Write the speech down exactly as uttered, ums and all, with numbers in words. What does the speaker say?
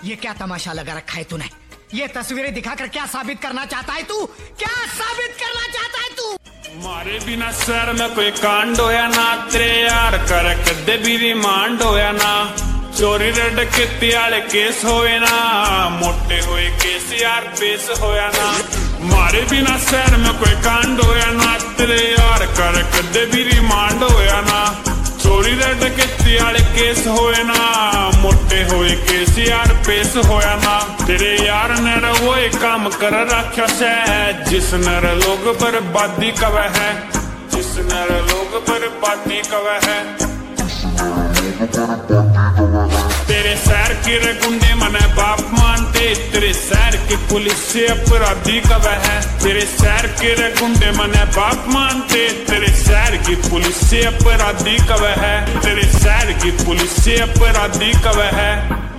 ये क्या तमाशा लगा रखा है तूने? ये तस्वीरें दिखाकर क्या साबित करना चाहता है तू? क्या साबित करना चाहता है तू? मारे बिना शहर में कोई कांड होया ना, तेरे यार कर कदे भी रिमांड होया ना। चोरी रेड कित्ती आले केस होए ना, मोटे होए केस यार पेश होया ना। मारे बिना शहर में कोई कांड होया ना, तेरे यार कर कदे भी रिमांड होया ना। चोरी रेड कित्ती आले केस होए ना, मोटे होए केस यार पेश होया ना। तेरे यार ने वो एक काम कर रखा से, जिस नर लोग बर्बादी कवे है, जिस नर लोग बर्बादी कवे है। तेरे शहर के रे गुंडे मने बाप मानते, तेरे शहर की पुलिस से अपराधी कवे है। तेरे शहर के रे गुंडे मने बाप मानते, तेरे शहर की पुलिस से अपराधी कवे है। तेरे शहर की पुलिस से अपराधी कवे है।